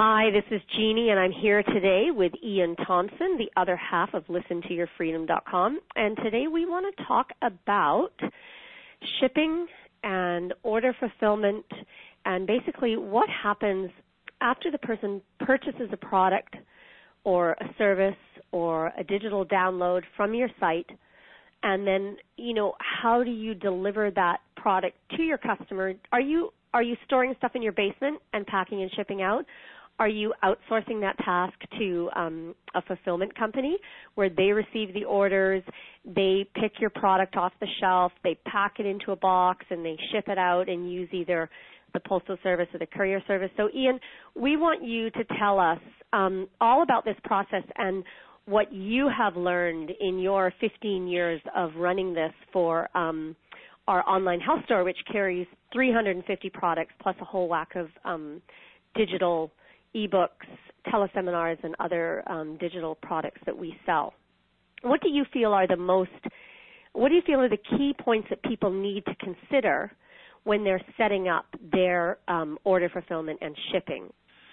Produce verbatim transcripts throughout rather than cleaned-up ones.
Hi, this is Jeannie, and I'm here today with Ian Thompson, the other half of listen to your freedom dot com. And today we want to talk about shipping and order fulfillment and basically what happens after the person purchases a product or a service or a digital download from your site. And then, you know, how do you deliver that product to your customer? Are you Are you storing stuff in your basement and packing and shipping out? Are you outsourcing that task to um, a fulfillment company where they receive the orders, they pick your product off the shelf, they pack it into a box, and they ship it out and use either the postal service or the courier service? So, Ian, we want you to tell us um, all about this process and what you have learned in your fifteen years of running this for um, our online health store, which carries three hundred fifty products plus a whole whack of um, digital ebooks, teleseminars, and other um, digital products that we sell. What do you feel are the most, what do you feel are the key points that people need to consider when they're setting up their um, order fulfillment and shipping?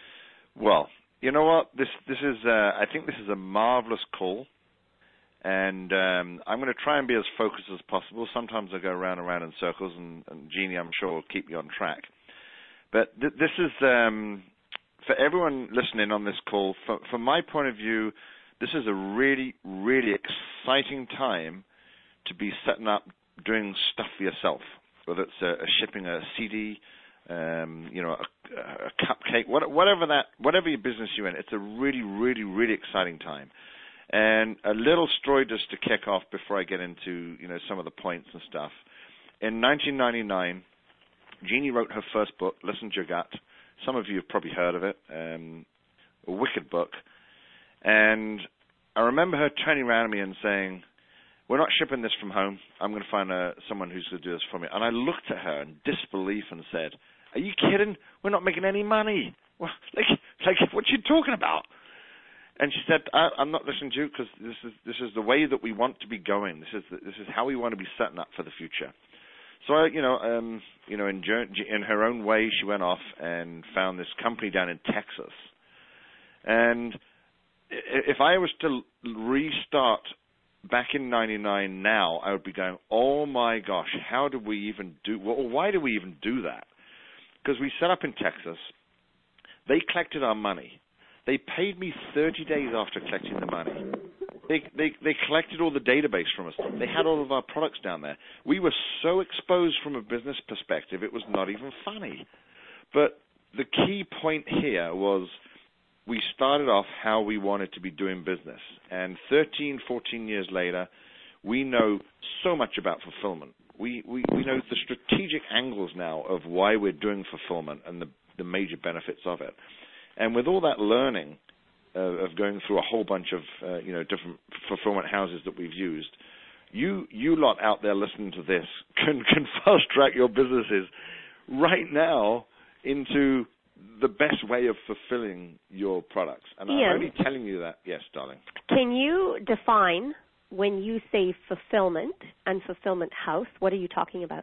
Well, you know what? This this is uh, I think this is a marvelous call. And um, I'm going to try and be as focused as possible. Sometimes I go around and around in circles, and, and Jeannie, I'm sure, will keep me on track. But th- this is, um, for everyone listening on this call, for, from my point of view, this is a really, really exciting time to be setting up, doing stuff for yourself, whether it's a, a shipping a C D, um, you know, a, a cupcake, what, whatever that, whatever your business you're in. It's a really, really, really exciting time. And a little story just to kick off before I get into, you know, some of the points and stuff. In nineteen ninety-nine, Jeannie wrote her first book, Listen to Your Gut. Some of you have probably heard of it, um, a wicked book. And I remember her turning around to me and saying, we're not shipping this from home. I'm going to find uh, someone who's going to do this for me. And I looked at her in disbelief and said, are you kidding? We're not making any money. Well, like, like, what are you talking about? And she said, I, I'm not listening to you because this is this is the way that we want to be going. This is the, this is how we want to be setting up for the future. So, I, you know, um, you know, in, in her own way, she went off and found this company down in Texas. And if I was to restart back in ninety-nine now, I would be going, oh my gosh, how do we even do? Well, why do we even do that? Because we set up in Texas. They collected our money. They paid me thirty days after collecting the money. They, they they collected all the database from us. They had all of our products down there. We were so exposed from a business perspective, it was not even funny. But the key point here was we started off how we wanted to be doing business. And thirteen, fourteen years later, we know so much about fulfillment. We, we, we know the strategic angles now of why we're doing fulfillment and the, the major benefits of it. And with all that learning uh, of going through a whole bunch of uh, you know different fulfillment houses that we've used, you you lot out there listening to this can can fast track your businesses right now into the best way of fulfilling your products. And Ian, I'm only telling you that. Yes, darling. Can you define when you say fulfillment and fulfillment house? What are you talking about?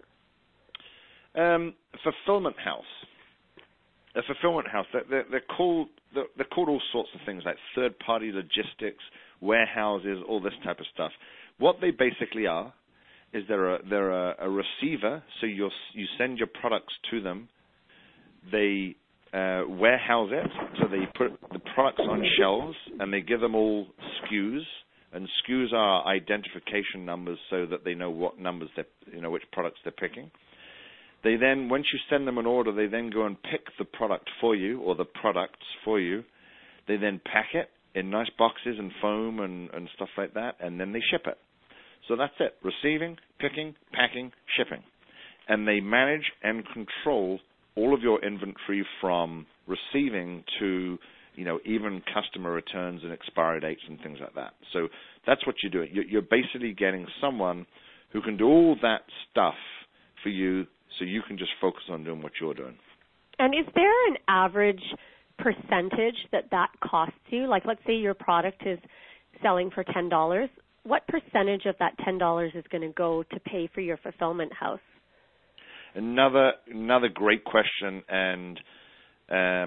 Um, fulfillment house. A fulfillment house, they're, they're, called, they're, they're called all sorts of things like third-party logistics, warehouses, all this type of stuff. What they basically are is they're a, they're a, a receiver, so you you send your products to them. They uh, warehouse it, so they put the products on shelves, and they give them all S K Us, and S K Us are identification numbers so that they know what numbers they're, you know, which products they're picking. They then, once you send them an order, they then go and pick the product for you, or the products for you. They then pack it in nice boxes and foam and, and stuff like that, and then they ship it. So that's it, receiving, picking, packing, shipping. And they manage and control all of your inventory from receiving to, you know, even customer returns and expiry dates and things like that. So that's what you're doing. You're basically getting someone who can do all that stuff for you, so you can just focus on doing what you're doing. And is there an average percentage that that costs you? Like, let's say your product is selling for ten dollars. What percentage of that ten dollars is going to go to pay for your fulfillment house? Another another great question, and um,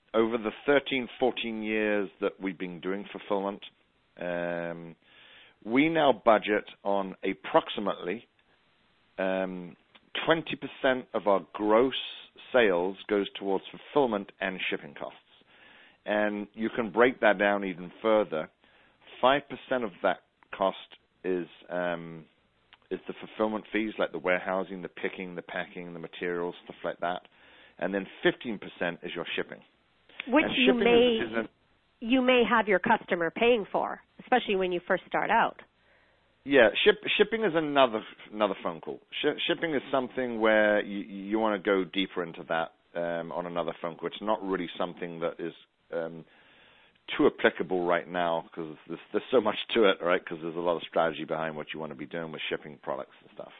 over the thirteen, fourteen years that we've been doing fulfillment, um, we now budget on approximately um, twenty percent of our gross sales goes towards fulfillment and shipping costs. And you can break that down even further. five percent of that cost is um, is the fulfillment fees, like the warehousing, the picking, the packing, the materials, stuff like that. And then fifteen percent is your shipping. Which and you shipping may is, is an, you may have your customer paying for, especially when you first start out. Yeah, ship, shipping is another another phone call. Sh- shipping is something where you, you want to go deeper into that um, on another phone call. It's not really something that is um, too applicable right now because there's, there's so much to it, right? Because there's a lot of strategy behind what you want to be doing with shipping products and stuff.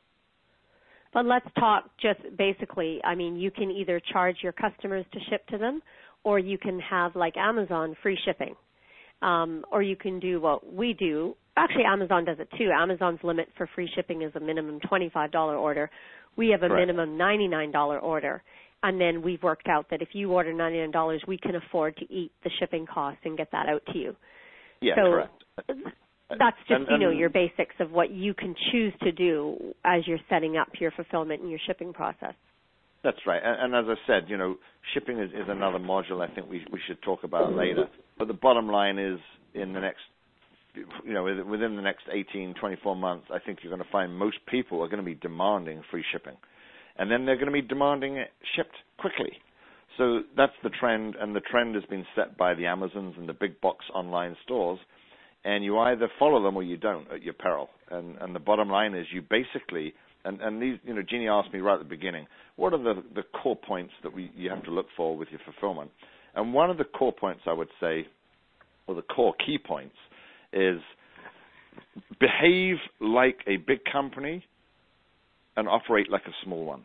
But let's talk just basically. I mean, you can either charge your customers to ship to them, or you can have, like Amazon, free shipping. Um, or you can do what we do. Actually, Amazon does it too. Amazon's limit for free shipping is a minimum twenty-five dollars order. We have a Correct. minimum ninety-nine dollars order. And then we've worked out that if you order ninety-nine dollars, we can afford to eat the shipping costs and get that out to you. Yeah, so correct. That's just, and, and, you know, your basics of what you can choose to do as you're setting up your fulfillment and your shipping process. That's right. And, and as I said, you know, shipping is, is another module I think we we should talk about later. But the bottom line is in the next, you know, within the next eighteen, twenty-four months, I think you're going to find most people are going to be demanding free shipping. And then they're going to be demanding it shipped quickly. So that's the trend, and the trend has been set by the Amazons and the big box online stores. And you either follow them or you don't at your peril. And, and the bottom line is you basically, and, and these, you know, Jeannie asked me right at the beginning, what are the, the core points that we, you have to look for with your fulfillment? And one of the core points I would say, or the core key points, is behave like a big company and operate like a small one.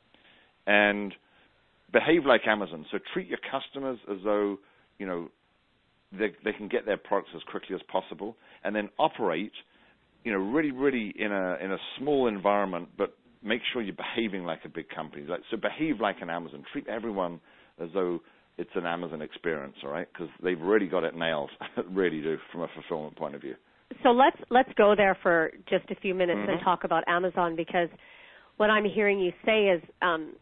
And behave like Amazon. So treat your customers as though, you know, they, they can get their products as quickly as possible, and then operate, you know, really, really in a in a small environment, but make sure you're behaving like a big company. Like, so behave like an Amazon. Treat everyone as though it's an Amazon experience, all right? Because they've really got it nailed, really do, from a fulfillment point of view. So let's let's go there for just a few minutes Mm-hmm. and talk about Amazon, because what I'm hearing you say is, um,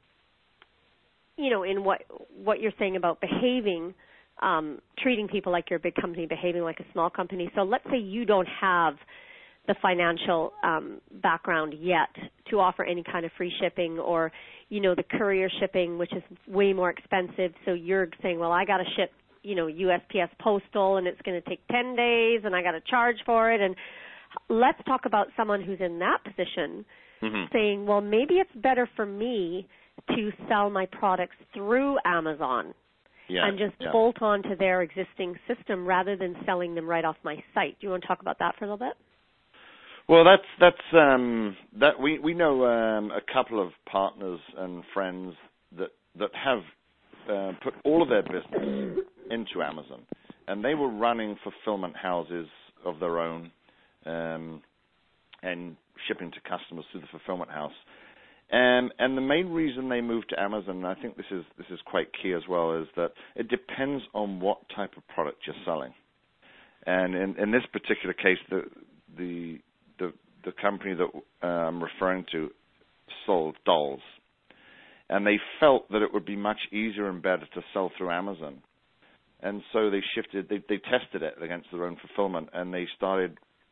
you know, in what what you're saying about behaving, um, treating people like you're a big company, behaving like a small company. So let's say you don't have the financial um, background yet to offer any kind of free shipping, or, you know, the courier shipping, which is way more expensive. So you're saying, well, I got to ship, you know, U S P S postal, and it's going to take ten days, and I got to charge for it. And let's talk about someone who's in that position, mm-hmm. saying, well, maybe it's better for me to sell my products through Amazon. Yeah, and just yeah. bolt on to their existing system rather than selling them right off my site. Do you want to talk about that for a little bit? Well, that's that's um, that we we know um, a couple of partners and friends that that have uh, put all of their business into Amazon, and they were running fulfillment houses of their own um, and shipping to customers through the fulfillment house. And and the main reason they moved to Amazon, and I think this is this is quite key as well, is that it depends on what type of product you're selling. And in, in this particular case, the the the, the company that uh, I'm referring to sold dolls, and they felt that it would be much easier and better to sell through Amazon. And so they shifted. They they tested it against their own fulfillment, and they started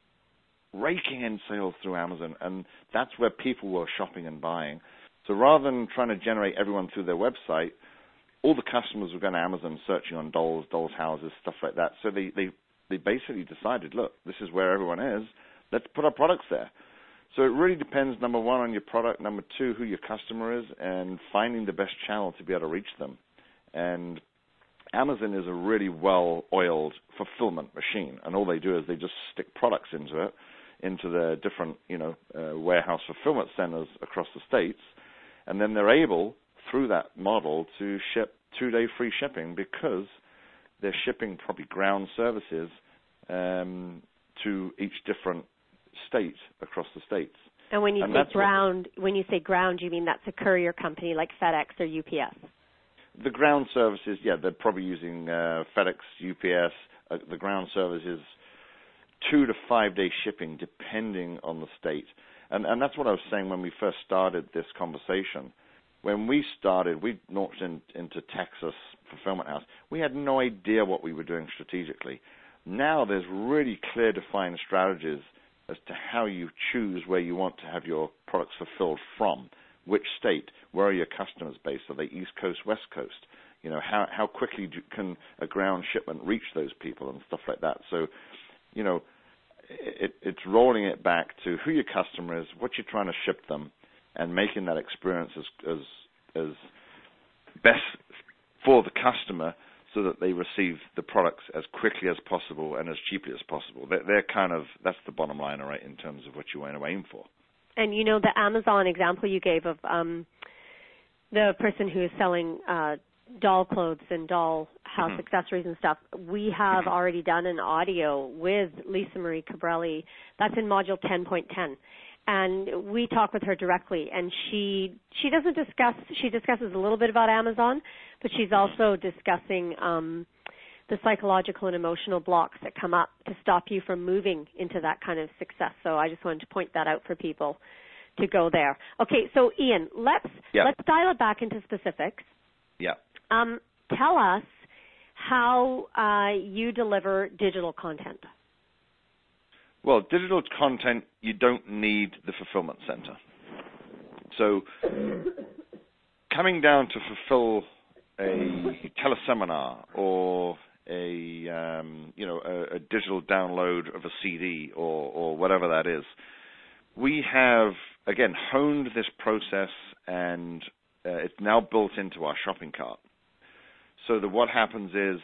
raking in sales through Amazon, and that's where people were shopping and buying. So rather than trying to generate everyone through their website, all the customers were going to Amazon searching on dolls, dolls' houses, stuff like that. So they, they, they basically decided, look, this is where everyone is. Let's put our products there. So it really depends, number one, on your product, number two, who your customer is, and finding the best channel to be able to reach them. And Amazon is a really well-oiled fulfillment machine, and all they do is they just stick products into it, into the different, you know, uh, warehouse fulfillment centers across the states, and then they're able, through that model, to ship two-day free shipping because they're shipping probably ground services um, to each different state across the states. And when you and say ground, what, when you say ground, you mean that's a courier company like FedEx or U P S? the ground services, yeah, they're probably using uh, FedEx, U P S. Uh, the ground service is two to five day shipping, depending on the state. And, and that's what I was saying when we first started this conversation. When we started, we launched in, into Texas Fulfillment House. We had no idea what we were doing strategically. Now there's really clear defined strategies as to how you choose where you want to have your products fulfilled from, which state, where are your customers based, are they East Coast, West Coast? You know, how, how quickly do, can a ground shipment reach those people and stuff like that? So, you know, it, it's rolling it back to who your customer is, what you're trying to ship them, and making that experience as, as, as best for the customer so that they receive the products as quickly as possible and as cheaply as possible. They're, they're kind of, that's the bottom line, right, in terms of what you want to aim for. And, you know, the Amazon example you gave of um, the person who is selling uh, doll clothes and doll house mm-hmm. accessories and stuff, we have already done an audio with Lisa Marie Cabrelli. That's in module ten point ten. And we talk with her directly, and she she doesn't discuss, she discusses a little bit about Amazon, but she's also discussing um, the psychological and emotional blocks that come up to stop you from moving into that kind of success. So I just wanted to point that out for people to go there. Okay, so Ian, let's yeah. let's dial it back into specifics. Yeah. Um, tell us how uh, you deliver digital content. Well, digital content, you don't need the fulfillment center. So coming down to fulfill a teleseminar or a um, you know a, a digital download of a C D or, or whatever that is, we have again honed this process, and uh, it's now built into our shopping cart. So that what happens is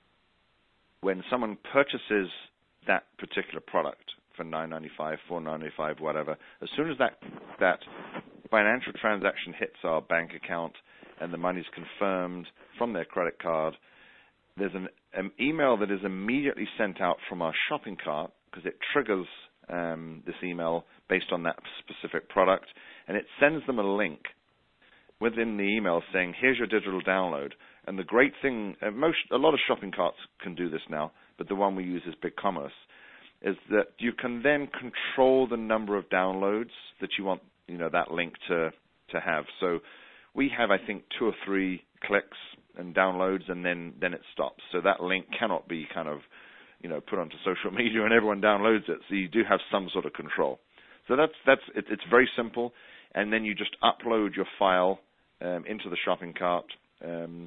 when someone purchases that particular product for nine ninety-five, four ninety-five, whatever, as soon as that that financial transaction hits our bank account and the money's confirmed from their credit card, there's an, an email that is immediately sent out from our shopping cart because it triggers um, this email based on that specific product, and it sends them a link within the email saying, here's your digital download. And the great thing, uh, most a lot of shopping carts can do this now, but the one we use is BigCommerce, is that you can then control the number of downloads that you want, you know, that link to to have. So we have, I think, two or three clicks and downloads, and then then it stops. So that link cannot be kind of, you know, put onto social media and everyone downloads it. So you do have some sort of control. So that's that's it, it's very simple, and then you just upload your file um, into the shopping cart. Um,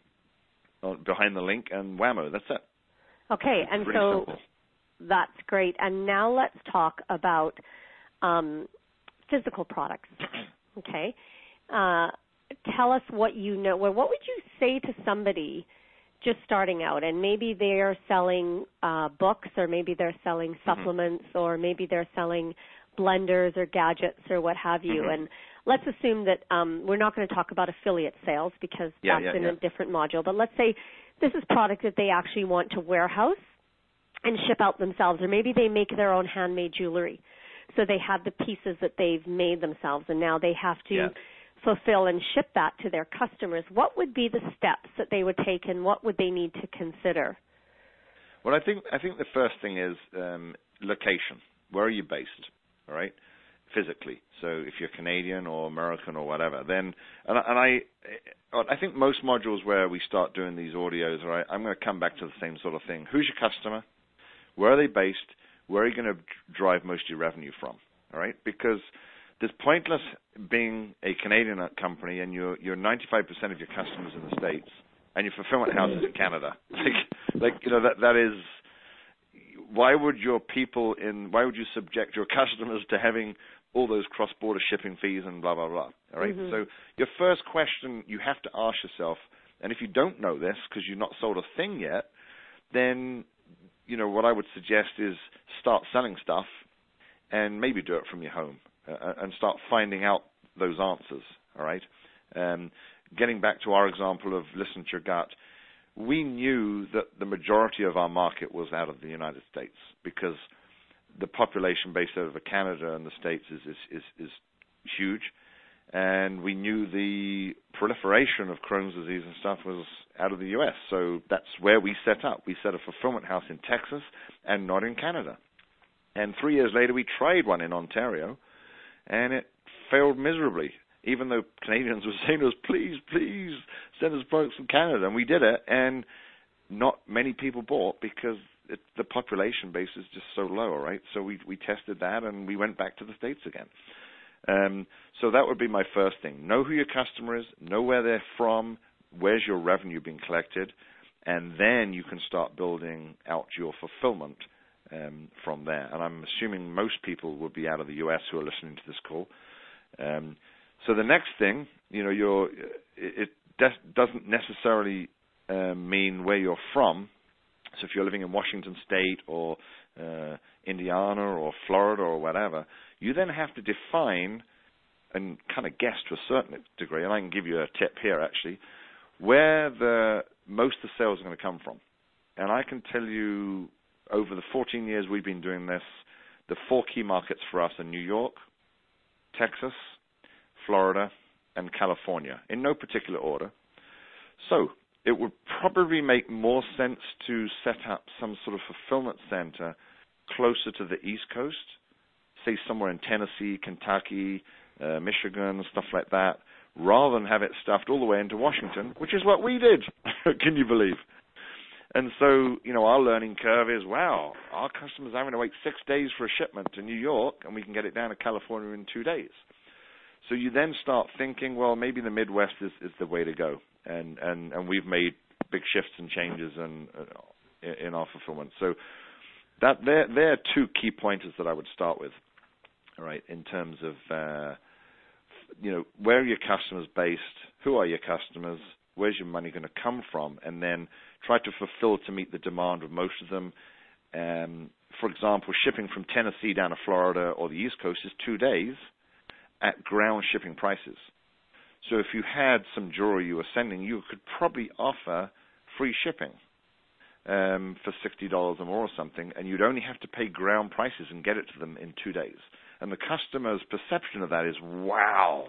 behind the link, and whammo, that's it. Okay, it's and so simple. That's great. And now let's talk about um, physical products. Okay, uh, tell us what you know. Well, what would you say to somebody just starting out, and maybe they're selling uh, books, or maybe they're selling supplements, mm-hmm. or maybe they're selling blenders or gadgets or what have you, mm-hmm. and let's assume that um, we're not going to talk about affiliate sales because yeah, that's yeah, in yeah. a different module, but let's say this is product that they actually want to warehouse and ship out themselves, or maybe they make their own handmade jewelry. So they have the pieces that they've made themselves, and now they have to yeah. fulfill and ship that to their customers. What would be the steps that they would take, and what would they need to consider? Well, I think I think the first thing is um, location. Where are you based? All right, physically. So if you're Canadian or American or whatever, then and, and I I think most modules where we start doing these audios, all right, I'm going to come back to the same sort of thing. Who's your customer? Where are they based? Where are you going to drive most of your revenue from? All right, because there's pointless being a Canadian company and you're you're ninety-five percent of your customers in the States and your fulfillment house is in Canada. Like like you know that that is. Why would your people in, why would you subject your customers to having all those cross-border shipping fees and blah, blah, blah, all right? Mm-hmm. So your first question you have to ask yourself, and if you don't know this because you've not sold a thing yet, then, you know, what I would suggest is start selling stuff and maybe do it from your home uh, and start finding out those answers, all right? Um, getting back to our example of listen to your gut, we knew that the majority of our market was out of the United States because the population base over Canada and the States is is, is, is huge, and we knew the proliferation of Crohn's disease and stuff was out of the U S. So that's where we set up. We set a fulfillment house in Texas and not in Canada. And three years later, we tried one in Ontario, and it failed miserably, even though Canadians were saying to us, please, please send us products from Canada. And we did it, and not many people bought because it, the population base is just so low, right? So we we tested that, and we went back to the States again. Um, so that would be my first thing. Know who your customer is, know where they're from, where's your revenue being collected, and then you can start building out your fulfillment um, from there. And I'm assuming most people would be out of the U S who are listening to this call. Um, so the next thing, you know, you're, it, it doesn't necessarily uh, mean where you're from. So if you're living in Washington State or uh, Indiana or Florida or whatever, you then have to define and kind of guess to a certain degree, and I can give you a tip here actually, where the most of the sales are going to come from. And I can tell you over the fourteen years we've been doing this, the four key markets for us are New York, Texas, Florida, and California, in no particular order. So it would probably make more sense to set up some sort of fulfillment center closer to the East Coast, say somewhere in Tennessee, Kentucky, uh, Michigan, stuff like that, rather than have it stuffed all the way into Washington, which is what we did. Can you believe? And so, you know, our learning curve is, wow, our customers are having to wait six days for a shipment to New York, and we can get it down to California in two days. So you then start thinking, well, maybe the Midwest is, is the way to go. And, and, and we've made big shifts and changes in, uh, in our fulfillment. So that there, there are two key pointers that I would start with, all right, in terms of, uh, you know, where are your customers based? Who are your customers? Where's your money going to come from? And then try to fulfill to meet the demand of most of them. Um, for example, shipping from Tennessee down to Florida or the East Coast is two days at ground shipping prices. So if you had some jewelry you were sending, you could probably offer free shipping um, for sixty dollars or more or something, and you'd only have to pay ground prices and get it to them in two days. And the customer's perception of that is, wow,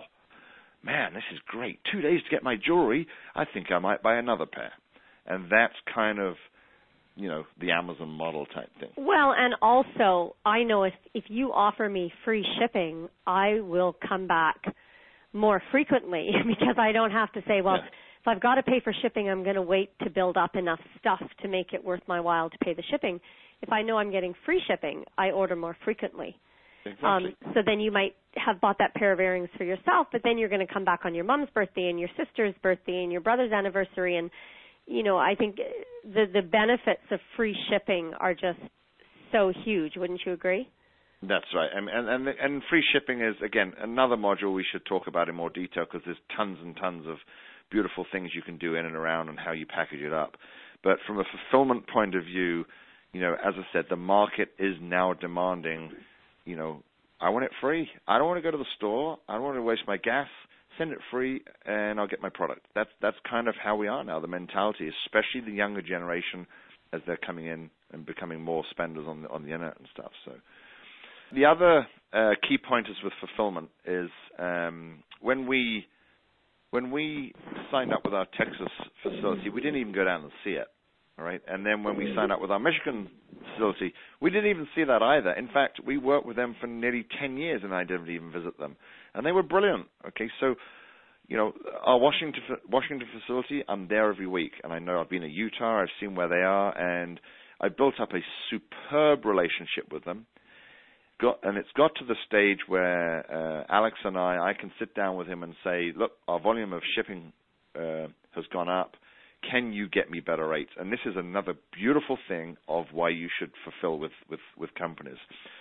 man, this is great. Two days to get my jewelry. I think I might buy another pair. And that's kind of, you know, the Amazon model type thing. Well, and also, I know if, if you offer me free shipping, I will come back more frequently because I don't have to say, well, yeah. if I've got to pay for shipping, I'm going to wait to build up enough stuff to make it worth my while to pay the shipping. If I know I'm getting free shipping, I order more frequently. Exactly. Um, so then you might have bought that pair of earrings for yourself, but then you're going to come back on your mom's birthday and your sister's birthday and your brother's anniversary. And, you know, I think the, the benefits of free shipping are just so huge. Wouldn't you agree? That's right. And, and, and, and free shipping is, again, another module we should talk about in more detail because there's tons and tons of beautiful things you can do in and around and how you package it up. But from a fulfillment point of view, you know, as I said, the market is now demanding, you know, I want it free. I don't want to go to the store. I don't want to waste my gas. Send it free, and I'll get my product. That's that's kind of how we are now. The mentality, especially the younger generation, as they're coming in and becoming more spenders on the on the internet and stuff. So, the other uh, key pointers with fulfillment is um, when we when we signed up with our Texas facility, we didn't even go down and see it. All right, and then when we signed up with our Michigan facility, we didn't even see that either. In fact, we worked with them for nearly ten years, and I didn't even visit them. And they were brilliant. Okay, so, you know, our Washington Washington facility, I'm there every week, and I know I've been in Utah, I've seen where they are, and I built up a superb relationship with them. Got, and it's got to the stage where uh, Alex and I, I can sit down with him and say, look, our volume of shipping uh, has gone up. Can you get me better rates? And this is another beautiful thing of why you should fulfill with, with, with companies.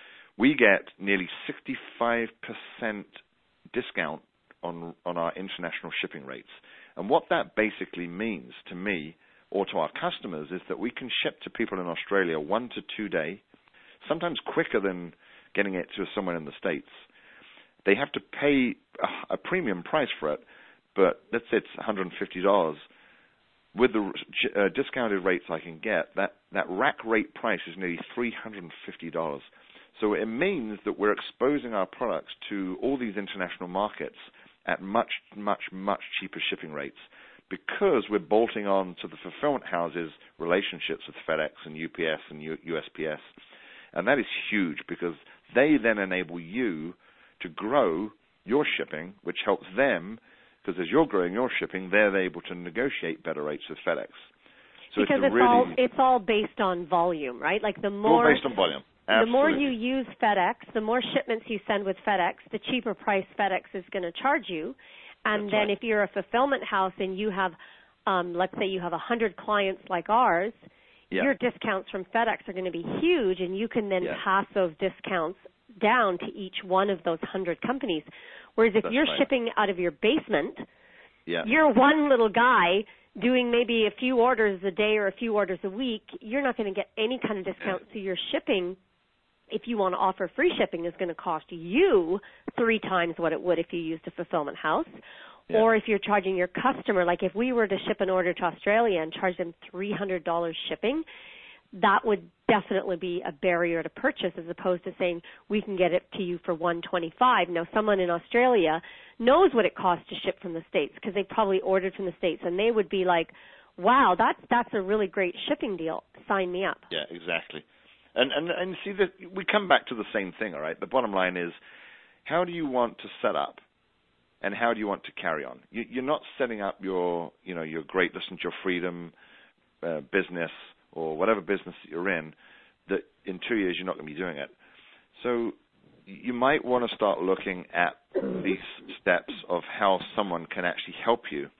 We get nearly sixty-five percent discount on, on our international shipping rates. And what that basically means to me or to our customers is that we can ship to people in Australia one to two day, sometimes quicker than getting it to someone in the States. They have to pay a, a premium price for it, but let's say it's one hundred fifty dollars. With the uh, discounted rates I can get, that, that rack rate price is nearly three hundred fifty dollars. So it means that we're exposing our products to all these international markets at much, much, much cheaper shipping rates because we're bolting on to the fulfillment houses' relationships with FedEx and U P S and U S P S. And that is huge because they then enable you to grow your shipping, which helps them because as you're growing your shipping, they're able to negotiate better rates with FedEx. So because it's, it's really, all it's all based on volume, right? Like the more all based on volume. Absolutely. The more you use FedEx, the more shipments you send with FedEx, the cheaper price FedEx is going to charge you. And That's then right. if you're a fulfillment house and you have, um, let's say you have one hundred clients like ours, yeah. your discounts from FedEx are going to be huge, and you can then yeah. pass those discounts down to each one of those one hundred companies. Whereas if That's you're right. shipping out of your basement, yeah. you're one little guy doing maybe a few orders a day or a few orders a week, you're not going to get any kind of discount. Yeah. So your shipping, if you want to offer free shipping, is going to cost you three times what it would if you used a fulfillment house. Yeah. Or if you're charging your customer, like if we were to ship an order to Australia and charge them three hundred dollars shipping, that would definitely be a barrier to purchase as opposed to saying we can get it to you for one hundred twenty-five dollars. Now, someone in Australia knows what it costs to ship from the States because they probably ordered from the States, and they would be like, wow, that's that's a really great shipping deal. Sign me up. Yeah, exactly. And and and see that we come back to the same thing, all right? The bottom line is, how do you want to set up, and how do you want to carry on? You, you're not setting up your, you know, your great Listen to Your Freedom uh, business or whatever business that you're in, that in two years you're not going to be doing it. So you might want to start looking at these steps of how someone can actually help you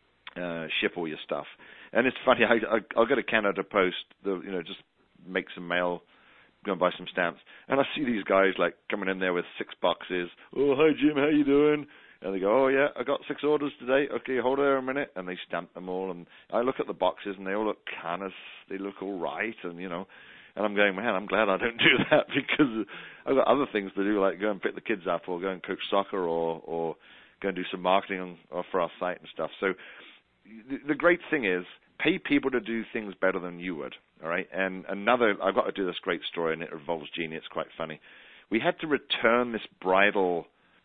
uh, ship all your stuff. And it's funny, I, I, I'll go to Canada Post, the, you know, just make some mail, go and buy some stamps, and I see these guys like coming in there with six boxes. Oh, hi Jim, how you doing? And they go, oh yeah, I got six orders today. Okay, hold there a minute, and they stamp them all. And I look at the boxes, and they all look kind of, they look all right, and you know, and I'm going, man, I'm glad I don't do that because I've got other things to do, like go and pick the kids up, or go and coach soccer, or or go and do some marketing on, or for our site and stuff. So the, the great thing is, pay people to do things better than you would. All right, and another, I've got to do this great story, and it involves Jeannie. It's quite funny. We had to return this bridal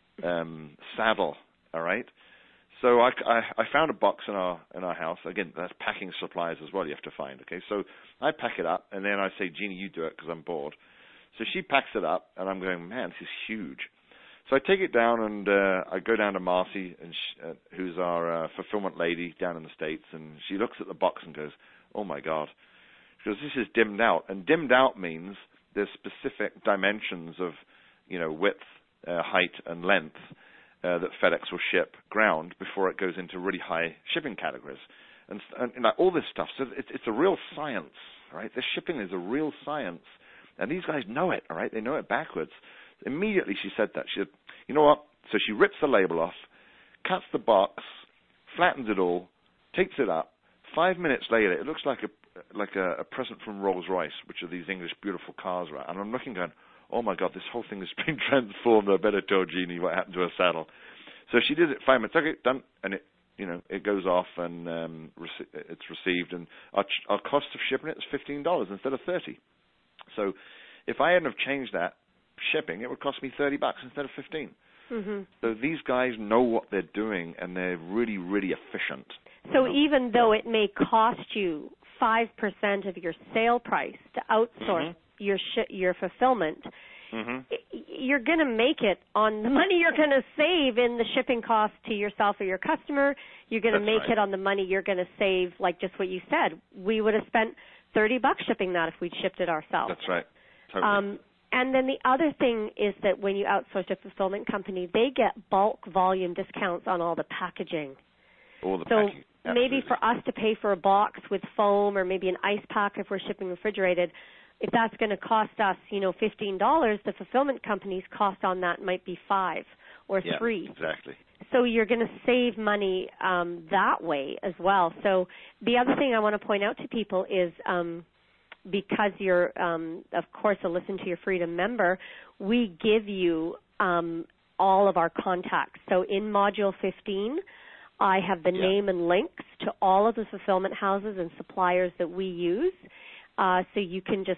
um, saddle. All right, so I, I, I found a box in our in our house. Again, that's packing supplies as well. You have to find. Okay, so I pack it up, and then I say, Jeannie, you do it because I'm bored. So she packs it up, and I'm going, man, this is huge. So I take it down, and uh, I go down to Marcy, and she, uh, who's our uh, fulfillment lady down in the States, and she looks at the box and goes, oh my God. Because this is dimmed out, and dimmed out means there's specific dimensions of, you know, width, uh, height, and length uh, that FedEx will ship ground before it goes into really high shipping categories, and, and, and like all this stuff. So it's, it's a real science, right? This shipping is a real science, and these guys know it, all right? They know it backwards. Immediately she said that. She said, you know what? So she rips the label off, cuts the box, flattens it all, takes it up. Five minutes later, it looks like a like a, a present from Rolls-Royce, which are these English beautiful cars, right? And I'm looking going, oh my God, this whole thing has been transformed. I better tell Jeannie what happened to her saddle. So she did it five minutes. Okay, done. And it, you know, it goes off and um, rec- it's received. And our, ch- our cost of shipping it is fifteen dollars instead of thirty dollars. So if I hadn't have changed that shipping, it would cost me thirty bucks instead of fifteen. Mm-hmm. So these guys know what they're doing, and they're really, really efficient. So you know? even though it may cost you five percent of your sale price to outsource mm-hmm. your sh- your fulfillment, mm-hmm. you're going to make it on the money you're going to save in the shipping cost to yourself or your customer. You're going to make right. it on the money you're going to save, like just what you said. We would have spent thirty bucks shipping that if we'd shipped it ourselves. That's right. Totally. Um, and then the other thing is that when you outsource a fulfillment company, they get bulk volume discounts on all the packaging. All the so packing. Absolutely. Maybe for us to pay for a box with foam or maybe an ice pack if we're shipping refrigerated, if that's going to cost us, you know, fifteen dollars, the fulfillment company's cost on that might be five or yeah, three. Exactly. So you're going to save money um, that way as well. So the other thing I want to point out to people is um, because you're, um, of course, a Listen to Your Freedom member, we give you um, all of our contacts. So in Module fifteen, I have the yeah. name and links to all of the fulfillment houses and suppliers that we use. Uh, so you can just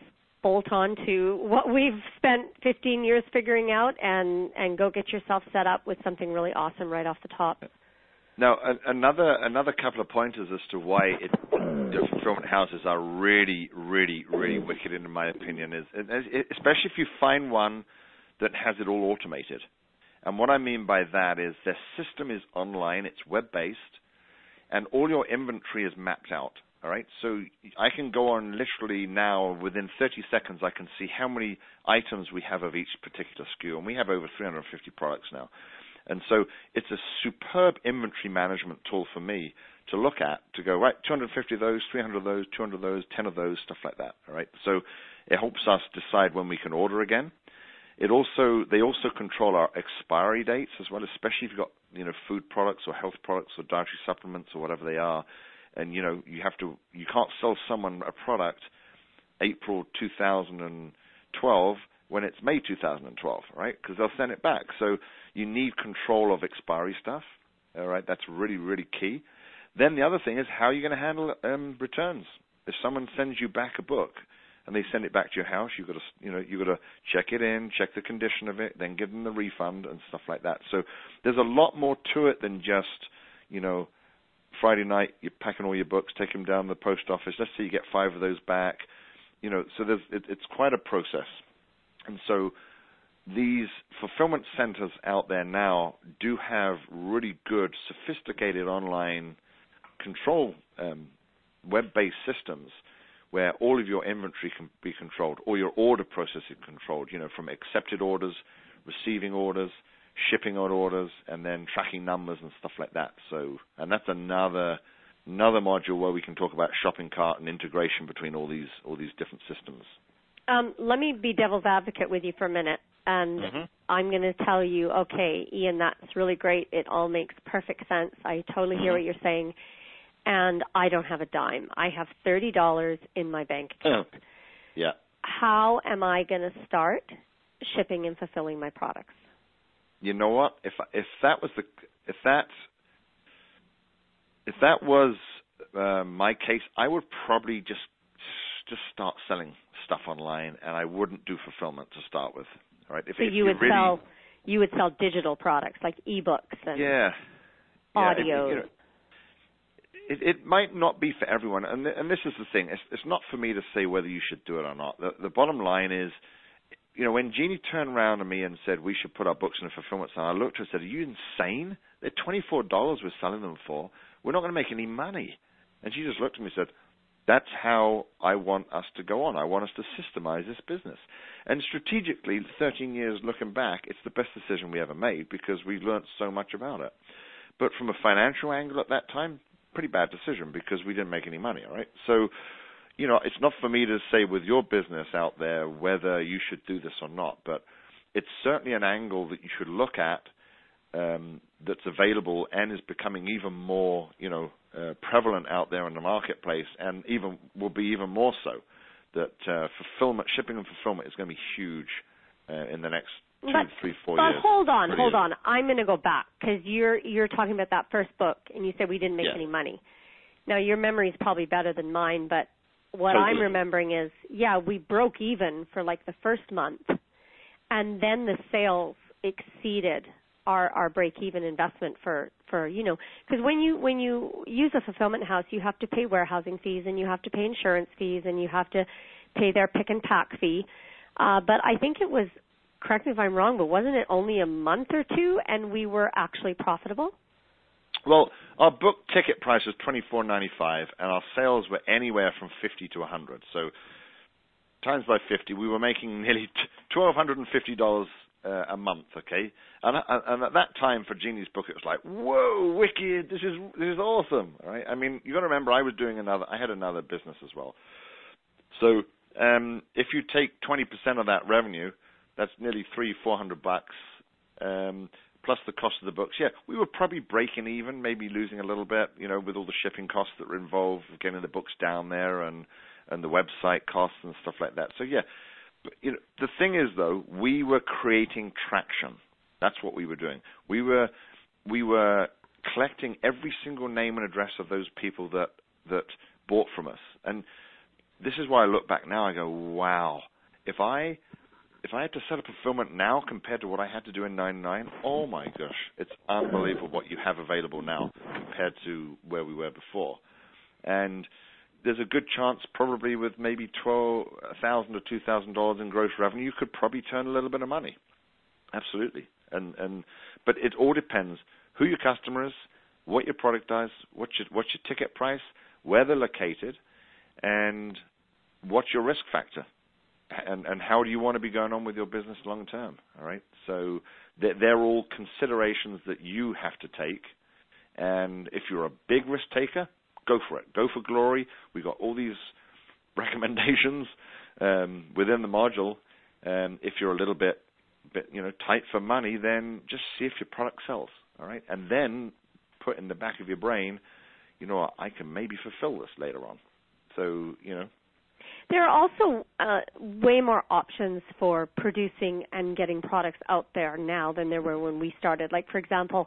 bolt on to what we've spent fifteen years figuring out and, and go get yourself set up with something really awesome right off the top. Now, a- another another couple of pointers as to why it, the fulfillment houses are really, really, really wicked, in my opinion, is especially if you find one that has it all automated. And what I mean by that is their system is online, it's web-based, and all your inventory is mapped out. All right, so I can go on literally now, within thirty seconds, I can see how many items we have of each particular S K U, and we have over three hundred fifty products now. And so it's a superb inventory management tool for me to look at, to go, right, two hundred fifty of those, three hundred of those, two hundred of those, ten of those, stuff like that, all right? So it helps us decide when we can order again. It also, they also control our expiry dates as well, especially if you've got, you know, food products or health products or dietary supplements or whatever they are. And, you know, you have to, you can't sell someone a product April two thousand twelve when it's May two thousand twelve, right? Because they'll send it back. So you need control of expiry stuff, all right? That's really, really key. Then the other thing is how you're going to handle um, returns. If someone sends you back a book and they send it back to your house, you've got to, you know, you've got to check it in, check the condition of it, then give them the refund and stuff like that. So there's a lot more to it than just, you know, Friday night, you're packing all your books, take them down to the post office. Let's say you get five of those back. You know, so there's, it, it's quite a process. And so these fulfillment centers out there now do have really good, sophisticated online control, um, web-based systems where all of your inventory can be controlled, or your order processing controlled, you know, from accepted orders, receiving orders, shipping on orders, and then tracking numbers and stuff like that. So, and that's another another module where we can talk about shopping cart and integration between all these all these different systems. Um, let me be devil's advocate with you for a minute, and mm-hmm. I'm going to tell you, okay, Ian, that's really great. It all makes perfect sense. I totally hear mm-hmm. what you're saying, and I don't have a dime. I have thirty dollars in my bank account. Oh. Yeah. How am I going to start shipping and fulfilling my products? You know what? If if that was the if that if that was uh, my case, I would probably just just start selling stuff online, and I wouldn't do fulfillment to start with. All right? If, so if you would really, sell you would sell digital products like ebooks and yeah, audio. Yeah, it, you know, it, it might not be for everyone, and and this is the thing. It's, it's not for me to say whether you should do it or not. The, the bottom line is, you know, when Jeannie turned around to me and said we should put our books in a fulfillment center, I looked at her and said, "Are you insane? They're twenty-four dollars we're selling them for. We're not going to make any money." And she just looked at me and said, "That's how I want us to go on. I want us to systemize this business." And strategically, thirteen years looking back, it's the best decision we ever made because we learned so much about it. But from a financial angle at that time, pretty bad decision because we didn't make any money, all right? So, you know, it's not for me to say with your business out there whether you should do this or not, but it's certainly an angle that you should look at um, that's available and is becoming even more, you know, uh, prevalent out there in the marketplace, and even will be even more so. That uh, fulfillment, shipping and fulfillment is going to be huge uh, in the next two, but, three, four but years. hold on, Really hold is. on. I'm going to go back because you're you're talking about that first book, and you said we didn't make yeah. any money. Now your memory is probably better than mine, but what totally. I'm remembering is, yeah, we broke even for like the first month, and then the sales exceeded our, our break-even investment for, for you know, because when you when you use a fulfillment house, you have to pay warehousing fees, and you have to pay insurance fees, and you have to pay their pick and pack fee. Uh, but I think it was, correct me if I'm wrong, but wasn't it only a month or two, and we were actually profitable? Well, our book ticket price was twenty-four ninety-five, and our sales were anywhere from fifty to a hundred. So times by fifty, we were making nearly twelve fifty dollars uh, a month. Okay, and, and at that time for Jeannie's book, it was like, whoa, wicked! This is this is awesome. All right? I mean, you got to remember, I was doing another. I had another business as well. So um, if you take twenty percent of that revenue, that's nearly three, four hundred bucks. Um, plus the cost of the books. Yeah, we were probably breaking even, maybe losing a little bit, you know, with all the shipping costs that were involved, getting the books down there and, and the website costs and stuff like that. So, yeah, but, you know, the thing is, though, we were creating traction. That's what we were doing. We were we were collecting every single name and address of those people that, that bought from us. And this is why I look back now, I go, wow, if I if I had to set up fulfillment now compared to what I had to do in ninety-nine, oh my gosh, it's unbelievable what you have available now compared to where we were before. And there's a good chance, probably with maybe twelve thousand or two thousand dollars in gross revenue, you could probably turn a little bit of money. Absolutely. And and but it all depends who your customer is, what your product does, what's your what's your ticket price, where they're located, and what's your risk factor, and and how do you want to be going on with your business long term. All right. So they're, they're all considerations that you have to take. And if you're a big risk taker, go for it. Go for glory. We got all these recommendations um, within the module. Um, if you're a little bit, bit, you know, tight for money, then just see if your product sells. All right, and then put in the back of your brain, you know, I can maybe fulfill this later on. So, you know. There are also uh, way more options for producing and getting products out there now than there were when we started. Like, for example,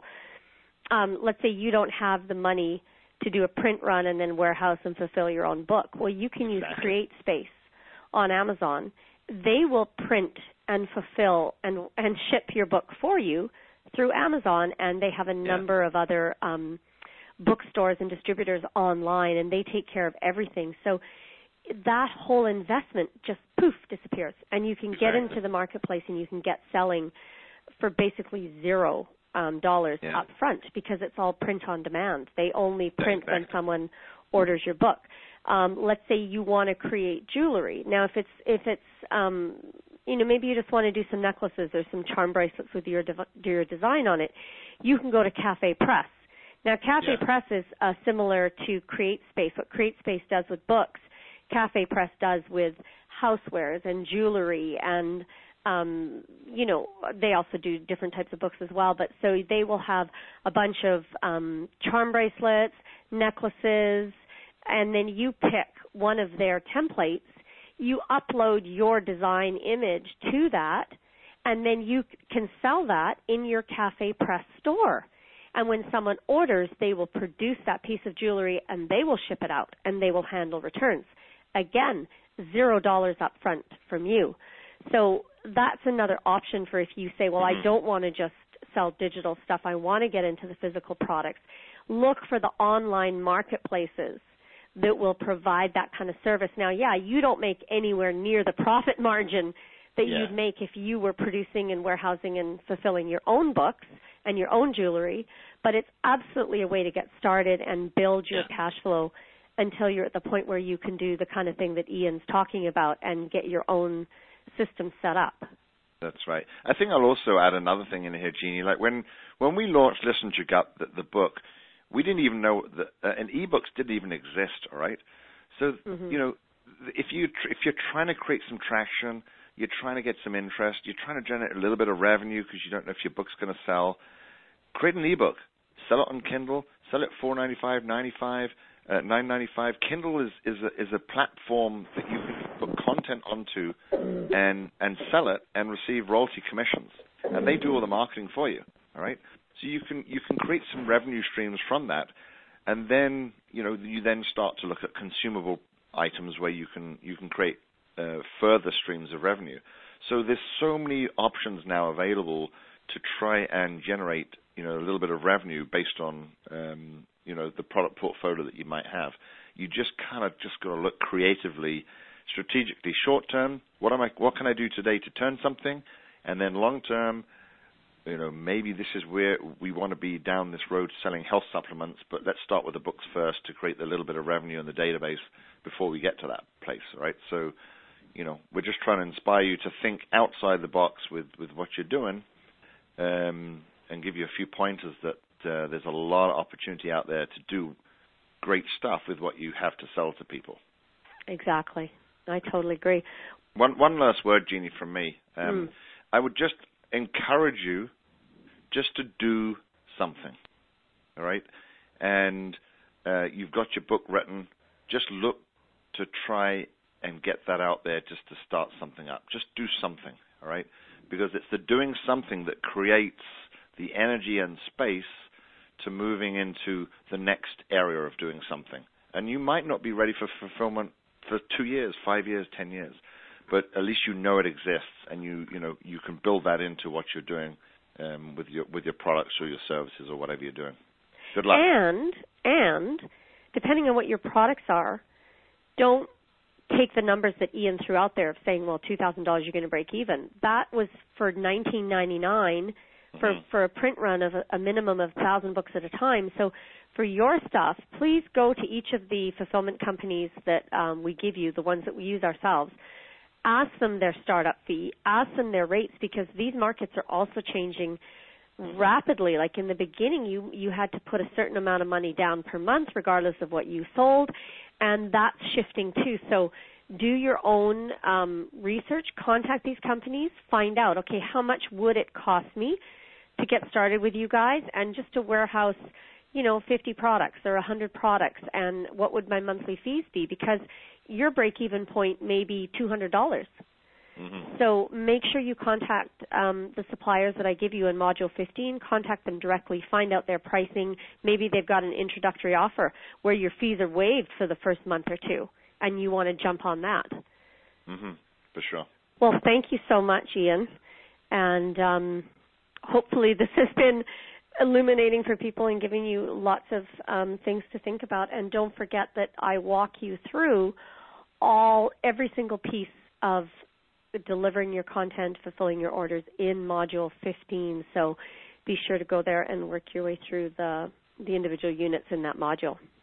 um, let's say you don't have the money to do a print run and then warehouse and fulfill your own book. Well, you can use exactly. CreateSpace on Amazon. They will print and fulfill and, and ship your book for you through Amazon, and they have a number yeah. of other um, bookstores and distributors online, and they take care of everything. So that whole investment just, poof, disappears, and you can get exactly. into the marketplace and you can get selling for basically zero um, dollars yeah. up front because it's all print on demand. They only print exactly. when someone orders your book. Um, let's say you want to create jewelry. Now, if it's if it's um, you know, maybe you just want to do some necklaces or some charm bracelets with your dev- your design on it, you can go to Cafe Press. Now, Cafe yeah. Press is uh, similar to CreateSpace. What CreateSpace does with books, Cafe Press does with housewares and jewelry, and um, you know, they also do different types of books as well. But so they will have a bunch of um, charm bracelets, necklaces, and then you pick one of their templates. You upload your design image to that, and then you can sell that in your Cafe Press store. And when someone orders, they will produce that piece of jewelry, and they will ship it out, and they will handle returns. Again, zero dollars up front from you. So that's another option for if you say, well, mm-hmm. I don't want to just sell digital stuff. I want to get into the physical products. Look for the online marketplaces that will provide that kind of service. Now, yeah, you don't make anywhere near the profit margin that yeah. you'd make if you were producing and warehousing and fulfilling your own books and your own jewelry, but it's absolutely a way to get started and build your yeah. cash flow until you're at the point where you can do the kind of thing that Ian's talking about and get your own system set up. That's right. I think I'll also add another thing in here, Jeannie. Like when, when we launched Listen to Your Gut, the, the book, we didn't even know that, uh, and ebooks didn't even exist, all right? So, mm-hmm. you know, if, you tr- if you're trying to create some traction, you're trying to get some interest, you're trying to generate a little bit of revenue because you don't know if your book's going to sell, create an ebook. Sell it on Kindle. Sell it four ninety-five, ninety-five, uh, nine ninety-five. Kindle is, is, a, is a platform that you can put content onto and, and sell it and receive royalty commissions. And they do all the marketing for you, all right? So you can you can create some revenue streams from that, and then you know you then start to look at consumable items where you can you can create uh, further streams of revenue. So there's so many options now available to try and generate you know a little bit of revenue based on um, you know the product portfolio that you might have. You just kind of just got to look creatively, strategically. Short term, what am I? What can I do today to turn something, and then long term. You know, maybe this is where we want to be down this road selling health supplements, but let's start with the books first to create the little bit of revenue in the database before we get to that place, right? So, you know, we're just trying to inspire you to think outside the box with, with what you're doing um, and give you a few pointers that uh, there's a lot of opportunity out there to do great stuff with what you have to sell to people. Exactly. I totally agree. One, one last word, Jeannie, from me. Um, mm. I would just encourage you just to do something, all right? And uh, you've got your book written. Just look to try and get that out there just to start something up. Just do something, all right? Because it's the doing something that creates the energy and space to moving into the next area of doing something. And you might not be ready for fulfillment for two years, five years, ten years. but at least you know it exists, and you you know you can build that into what you're doing um, with your with your products or your services or whatever you're doing. Good luck. And and depending on what your products are, don't take the numbers that Ian threw out there of saying, well, two thousand dollars you're going to break even. That was for nineteen ninety-nine for mm-hmm. for a print run of a, a minimum of one thousand books at a time. So for your stuff, please go to each of the fulfillment companies that um, we give you, the ones that we use ourselves. Ask them their startup fee. Ask them their rates, because these markets are also changing rapidly. Like in the beginning, you, you had to put a certain amount of money down per month regardless of what you sold, and that's shifting too. So do your own um, research. Contact these companies. Find out, okay, how much would it cost me to get started with you guys and just to warehouse, you know, fifty products or one hundred products, and what would my monthly fees be? Because your break-even point may be two hundred dollars. Mm-hmm. So make sure you contact um, the suppliers that I give you in Module fifteen. Contact them directly. Find out their pricing. Maybe they've got an introductory offer where your fees are waived for the first month or two, and you want to jump on that. Mm-hmm. For sure. Well, thank you so much, Ian. And um, hopefully this has been illuminating for people and giving you lots of um, things to think about. And don't forget that I walk you through all every single piece of delivering your content, fulfilling your orders in Module fifteen. So be sure to go there and work your way through the, the individual units in that module.